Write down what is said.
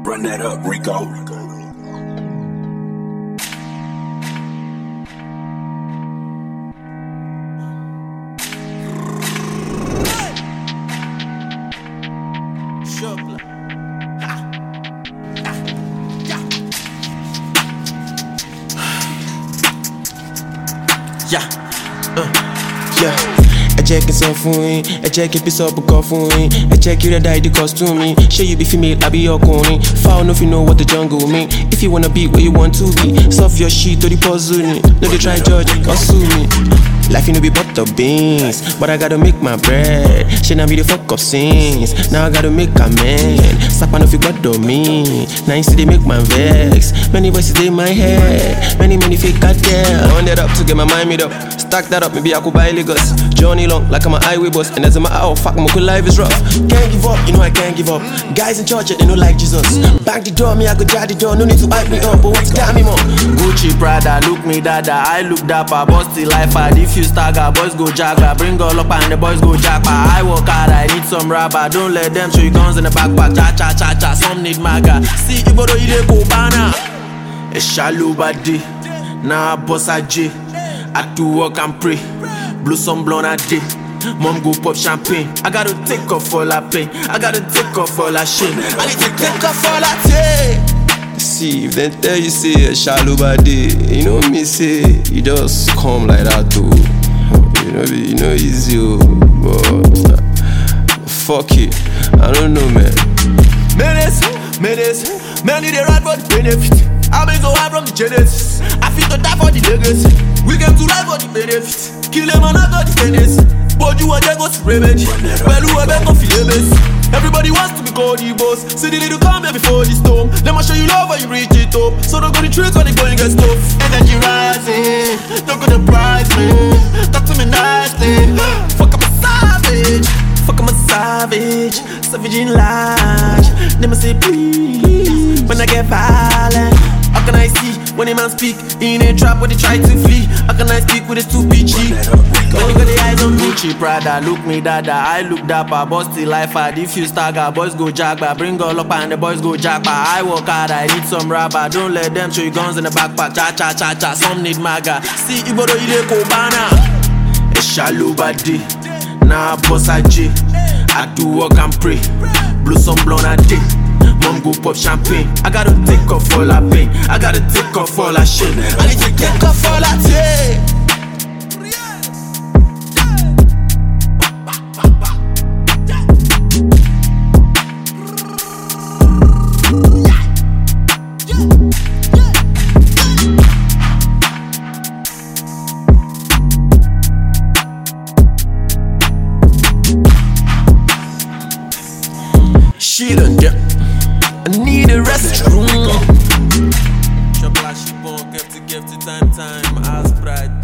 Run that up, Rico. I check it so for me. I check if it's up a call for me. I check you that die the cost to me. Sure you be female, I be your corny. Foul if you know what the jungle mean. If you wanna be where you want to be, solve your shit to the puzzle. No they try judge or sue me. Life you know be butter beans, but I gotta make my bread. She now be the fuck up scenes. Now I gotta make a man. Sap on if you got to me. Now you see they make my vex. Many voices in my head. Many fake goddamn. Run that up to get my mind made up. Stack that up, maybe I could buy Lagos. Journey long, like I'm a highway bus. And as a matter of fact, my good life is rough. Can't give up, you know I can't give up. Guys in church, they know like Jesus. Bang the door, me I go jar the door. No need to hype me up, but what's got me more? Gucci, Prada, look me dada. I look dapper, busty life hard. If you stagger, boys go jagger. Bring all up and the boys go jackpot. I work hard, I need some rubber. Don't let them show you guns in the backpack. Cha cha cha cha, some need maga. See, you go to you go banana. A shallow body, now boss a J. I do work and pray. Blow some blunt a day. Mom go pop champagne. I gotta take off all that pain. I gotta take off all that shame. I need to take off all that tape. See, if they tell you say a shallow body, you know me say, you just come like that too. You know easy, but fuck it, I don't know, man. Menace, man need a ride for the benefit. I been so high from the Genesis. I feel to die for the legacy. We came to ride for the benefit. Kill them and I got the tennis. But you and go to revenge. Well, who I beg of the everybody wants to be called the boss. See the little come here before the storm. Let me show you love when you reach it up. So don't go the trees when they going get stuff. Energy rising, don't go to price me. Talk to me nicely. Fuck I'm a savage. Fuck I'm a savage. Savage in large. They must say please when I get violent. How can I see when a man speak in a trap where they try to flee? How can I speak with a stupid cheek? When you got the eyes on Gucci, Prada, look me dada. I look dapper, busty life hard. If you stagger, boys go jagba. Bring all up and the boys go jackpot. I work hard, I need some rubber. Don't let them show you guns in the backpack. Cha cha cha cha, some need maga. See you go to Ileko Bana. A shallow body, now boss a J. I do work and pray. Blow some blunt a day. Mom go pop champagne. I gotta take off all that pain. I gotta take off all that shame. I need to take off all that tape. She done dip. I need a restroom. Shop like she born, give to time, as bright.